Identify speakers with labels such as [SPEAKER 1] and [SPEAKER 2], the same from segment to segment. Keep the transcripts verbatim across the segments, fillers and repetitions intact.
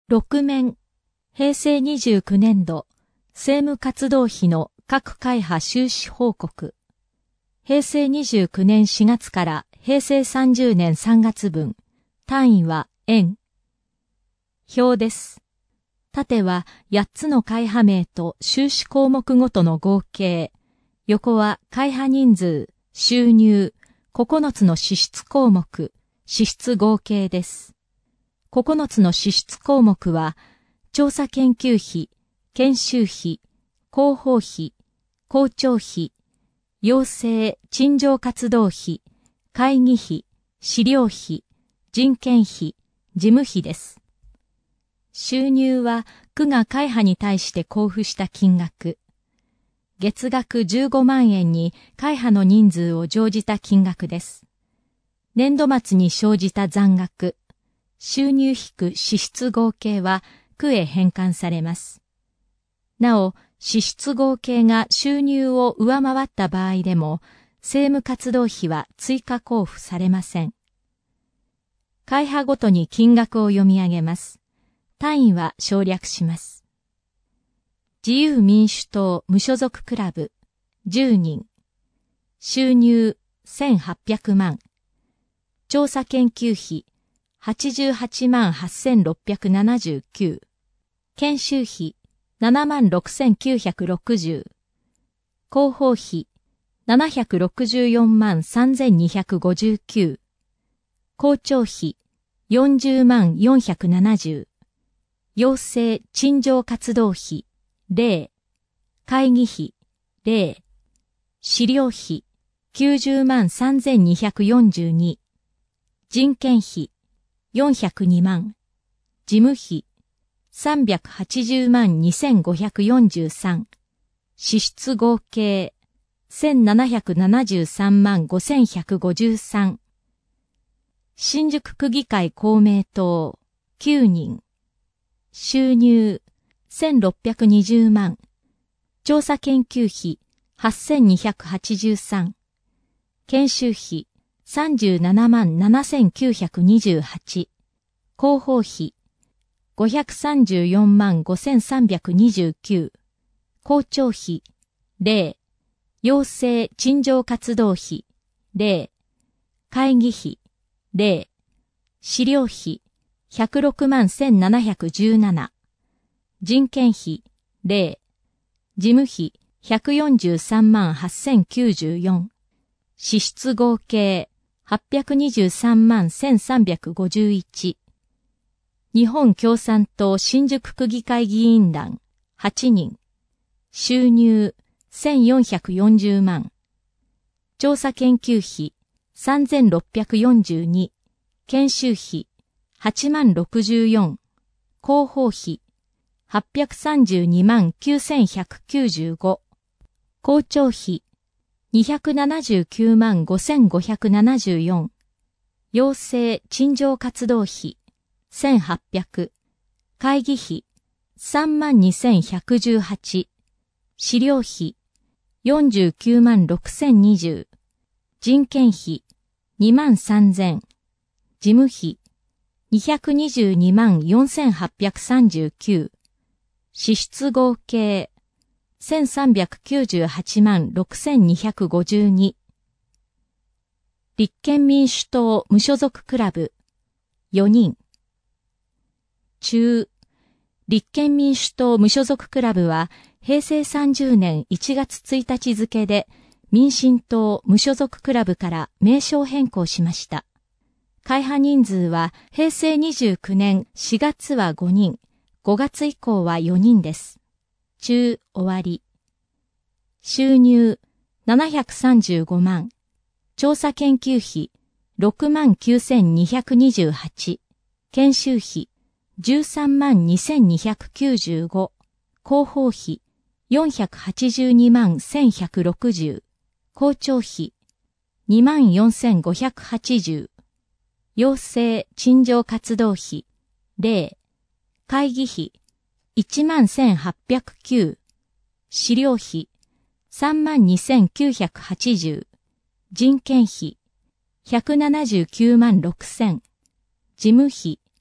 [SPEAKER 1] ろく面、平成にじゅうきゅうねん度、政務活動費の各会派収支報告。平成にじゅうきゅうねんしがつから平成さんじゅうねんさんがつ分、単位は円。表です。縦はやっつの会派名と収支項目ごとの合計。横は会派人数、収入、ここのつの支出項目、支出合計です。ここのつの支出項目は、調査研究費、研修費、広報費、校長費、養成陳情活動費、会議費、資料費、人件費、事務費です。収入は区が会派に対して交付した金額。月額じゅうごまんえんに会派の人数を乗じた金額です。年度末に生じた残額、収入引く支出合計は区へ返還されます。なお、支出合計が収入を上回った場合でも、政務活動費は追加交付されません。会派ごとに金額を読み上げます。単位は省略します。自由民主党無所属クラブじゅうにん。収入せんはっぴゃくまん。調査研究費はちじゅうはちまんはっせんろっぴゃくななじゅうきゅう。研修費ななまんろくせんきゅうひゃくろくじゅう。広報費ななひゃくろくじゅうよんまんさんぜんにひゃくごじゅうきゅう。校長費よんじゅうまんよんひゃくななじゅう。養成陳情活動費ゼロ。会議費ゼロ。資料費きゅうじゅうまんさんぜんにひゃくよんじゅうに。人件費よんひゃくにまん。事務費さんびゃくはちじゅうまんにせんごひゃくよんじゅうさん。支出合計せんななひゃくななじゅうさんまんごせんひゃくごじゅうさん。新宿区議会公明党きゅうにん。収入せんろっぴゃくにじゅうまん。調査研究費はっせんにひゃくはちじゅうさん。研修費さんじゅうななまんななせんきゅうひゃくにじゅうはち。広報費ごひゃくさんじゅうよんまんごせんさんびゃくにじゅうきゅう。校長費ゼロ。養成陳情活動費ゼロ。会議費ゼロ。資料費ひゃくろくまんせんななひゃくじゅうなな。人件費ゼロ。事務費ひゃくよんじゅうさんまんはっせんきゅうじゅうよん。支出合計はっぴゃくにじゅうさんまんせんさんびゃくごじゅういち。日本共産党新宿区議会議員団はちにん。収入せんよんひゃくよんじゅうまん。調査研究費さんぜんろっぴゃくよんじゅうに。研修費はちまんろくじゅうよん。広報費はっぴゃくさんじゅうにまんきゅうせんひゃくきゅうじゅうご。校長費にひゃくななじゅうきゅうまんごせんごひゃくななじゅうよん。養成陳情活動費せんはっぴゃく。会議費さんまんにせんひゃくじゅうはち。資料費よんじゅうきゅうまんろくせんにじゅう。人件費にまんさんぜん。事務費にひゃくにじゅうにまんよんせんはっぴゃくさんじゅうきゅう。支出合計せんさんびゃくきゅうじゅうはちまんろくせんにひゃくごじゅうに。立憲民主党無所属クラブよにん。中、立憲民主党無所属クラブは平成さんじゅうねんいちがつついたち付で民進党無所属クラブから名称変更しました。会派人数は平成にじゅうきゅうねんしがつはごにん、ごがつ以降はよにんです。中終わり。収入ななひゃくさんじゅうごまん。調査研究費ろくまんきゅうせんにひゃくにじゅうはち。研修費じゅうさんまんにせんにひゃくきゅうじゅうご。広報費よんひゃくはちじゅうにまんせんひゃくろくじゅう。校長費にまんよんせんごひゃくはちじゅう。養成陳情活動費ゼロ。会議費いちまんせんはっぴゃくきゅう。資料費さんまんにせんきゅうひゃくはちじゅう。人件費ひゃくななじゅうきゅうまんろくせん。事務費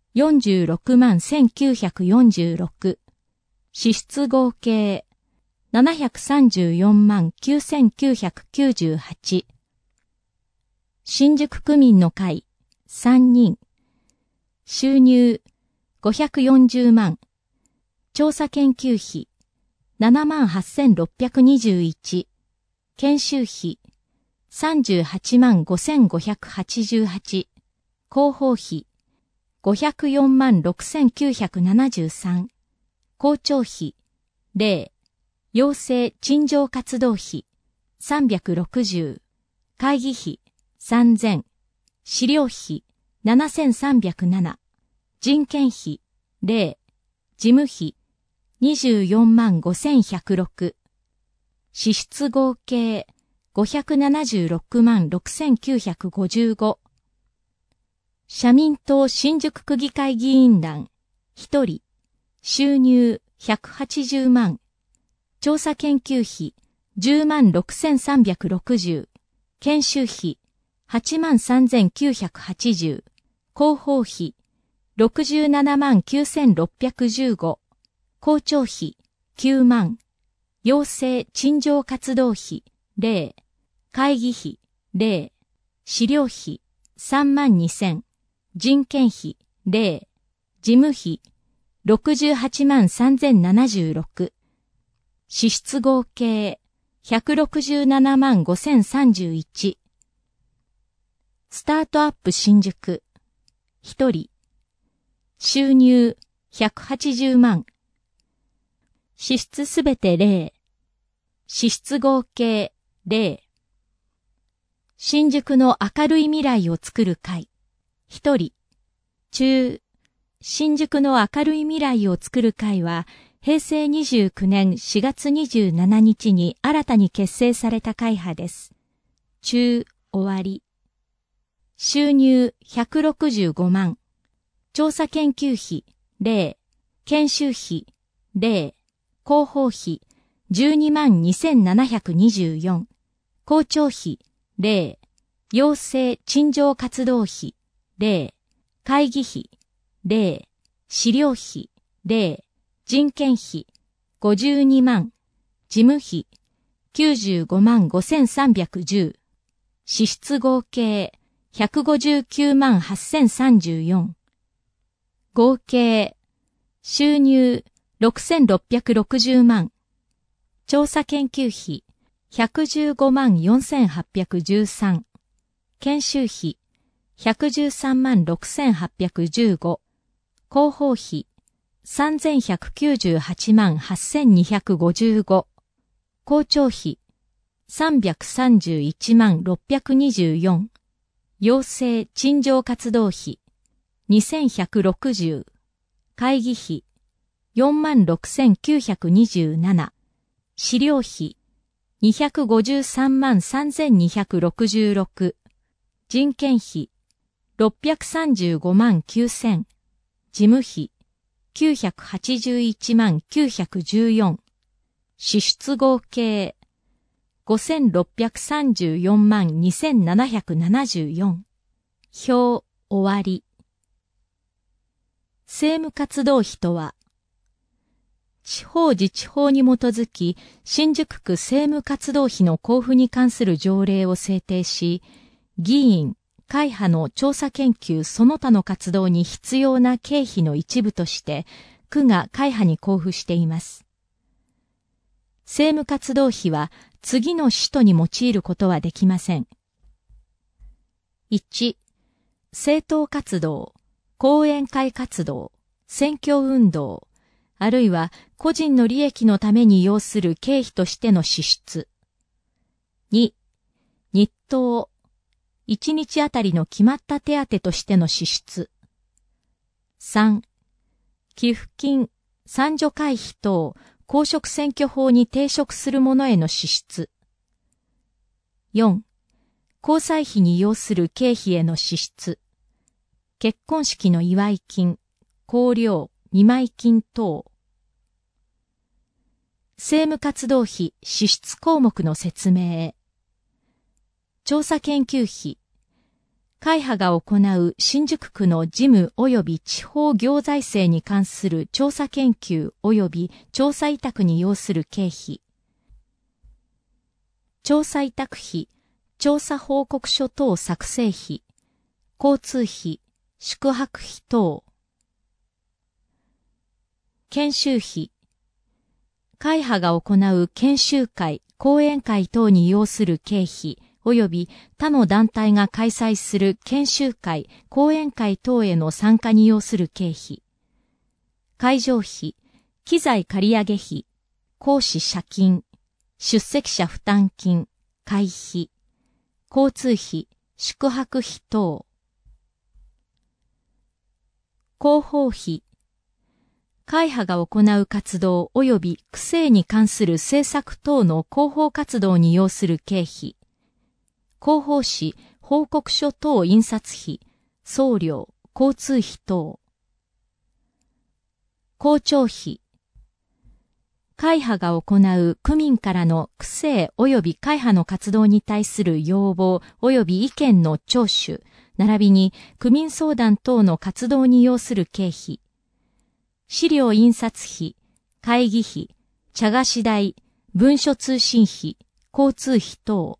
[SPEAKER 1] よんじゅうろくまんせんきゅうひゃくよんじゅうろく。支出合計ななひゃくさんじゅうよんまんきゅうせんきゅうひゃくきゅうじゅうはち。新宿区民の会さんにん。収入ごひゃくよんじゅうまん。調査研究費ななまんはっせんろっぴゃくにじゅういち。研修費さんじゅうはちまんごせんごひゃくはちじゅうはち。広報費ごひゃくよんまんろくせんきゅうひゃくななじゅうさん。校長費ゼロ。養成陳情活動費さんびゃくろくじゅう。会議費さんぜん。資料費ななせんさんびゃくなな。人件費ゼロ。事務費にじゅうよんまんごせんひゃくろく。支出合計ごひゃくななじゅうろくまんろくせんきゅうひゃくごじゅうご。社民党新宿区議会議員団ひとり。収入ひゃくはちじゅうまん。調査研究費じゅうまんろくせんさんびゃくろくじゅう。研修費はちまんさんぜんきゅうひゃくはちじゅう。広報費ろくじゅうななまんきゅうせんろっぴゃくじゅうご。校長費きゅうまん。養成陳情活動費ゼロ。会議費ゼロ。資料費さんまんにせん。人件費ゼロ。事務費ろくじゅうはちまんさんぜんななじゅうろく。支出合計ひゃくろくじゅうななまんごせんさんじゅういち。スタートアップ新宿ひとり。収入ひゃくはちじゅうまん。支出すべてゼロ。支出合計ゼロ。新宿の明るい未来を作る会ひとり。中。新宿の明るい未来を作る会はへいせいにじゅうきゅうねんしがつにじゅうしちにちに新たに結成された会派です。中終わり。収入ひゃくろくじゅうごまん。調査研究費ゼロ。研修費ゼロ。広報費じゅうにまんにせんななひゃくにじゅうよん。校長費ゼロ。養成陳情活動費ゼロ。会議費ゼロ。資料費ゼロ。人件費ごじゅうにまん。事務費きゅうじゅうごまんごせんさんびゃくじゅう。支出合計ひゃくごじゅうきゅうまんはっせんさんじゅうよん。合計収入ろくせんろっぴゃくろくじゅうまん。調査研究費ひゃくじゅうごまんよんせんはっぴゃくじゅうさん。研修費ひゃくじゅうさんまんろくせんはっぴゃくじゅうご。広報費さんぜんひゃくきゅうじゅうはちまんはっせんにひゃくごじゅうご。校長費さんびゃくさんじゅういちまんろっぴゃくにじゅうよん。養成陳情活動費にせんひゃくろくじゅう。会議費よんまんろくせんきゅうひゃくにじゅうなな。資料費にひゃくごじゅうさんまんさんぜんにひゃくろくじゅうろく。人件費ろっぴゃくさんじゅうごまんきゅうせん。事務費きゅうひゃくはちじゅういちまんきゅうひゃくじゅうよん。支出合計ごせんろっぴゃくさんじゅうよんまんにせんななひゃくななじゅうよん。表終わり。政務活動費とは、地方自治法に基づき新宿区政務活動費の交付に関する条例を制定し、議員、会派の調査研究その他の活動に必要な経費の一部として区が会派に交付しています。政務活動費は次の使途に用いることはできません。いち. 政党活動、講演会活動、選挙運動、あるいは個人の利益のために要する経費としての支出。に. 日当、一日あたりの決まった手当としての支出。さん. 寄付金、参助会費等、公職選挙法に抵触するものへの支出。よん. 交際費に要する経費への支出。結婚式の祝い金、香料、見舞金等。政務活動費支出項目の説明。調査研究費。 会派が行う新宿区の事務及び地方行財政に関する調査研究及び調査委託に要する経費。調査委託費、調査報告書等作成費、交通費、宿泊費等。研修費。会派が行う研修会、講演会等に要する経費、及び他の団体が開催する研修会、講演会等への参加に要する経費。会場費、機材借上費、講師社金、出席者負担金、会費、交通費、宿泊費等。広報費。会派が行う活動及び区政に関する政策等の広報活動に要する経費。広報誌、報告書等印刷費、送料、交通費等。校長費。会派が行う区民からの区政及び会派の活動に対する要望及び意見の聴取、並びに区民相談等の活動に要する経費。資料印刷費、会議費、茶菓子代、文書通信費、交通費等。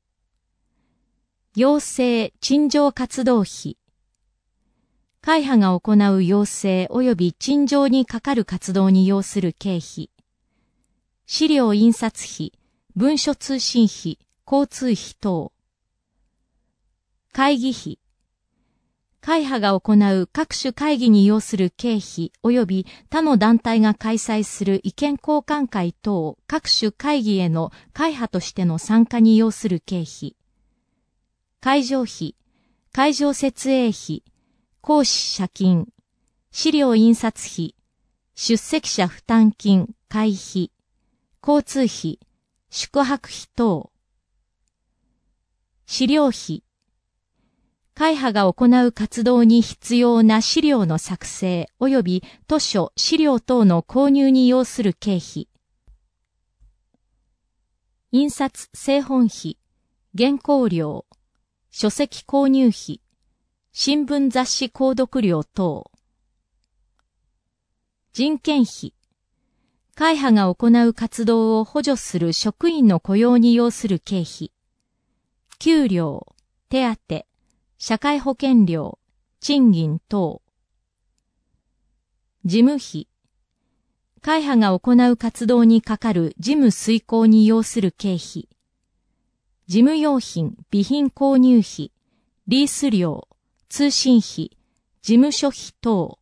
[SPEAKER 1] 要請・陳情活動費。会派が行う要請及び陳情にかかる活動に要する経費。資料印刷費、文書通信費、交通費等。会議費。会派が行う各種会議に要する経費及び他の団体が開催する意見交換会等各種会議への会派としての参加に要する経費。会場費、会場設営費、講師社金、資料印刷費、出席者負担金、会費、交通費、宿泊費等。資料費。会派が行う活動に必要な資料の作成及び図書、資料等の購入に要する経費。印刷製本費、原稿料、書籍購入費、新聞雑誌購読料等。人件費。会派が行う活動を補助する職員の雇用に要する経費。給料、手当、社会保険料、賃金等。事務費。会派が行う活動にかかる事務遂行に要する経費。事務用品、備品購入費、リース料、通信費、事務所費等。